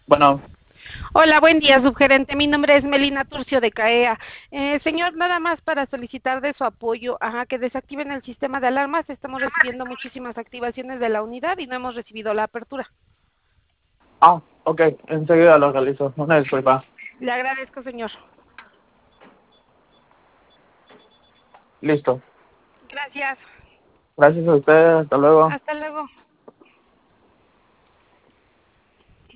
Bueno, Hola, buen día, subgerente. Mi nombre es Melina Turcio de CAEA. Señor, nada más para solicitar de su apoyo, que desactiven el sistema de alarmas. Estamos recibiendo muchísimas activaciones de la unidad y no hemos recibido la apertura. ok, enseguida lo realizo. Una disculpa. Le agradezco, señor. Listo. Gracias. Gracias a ustedes, hasta luego. Hasta luego.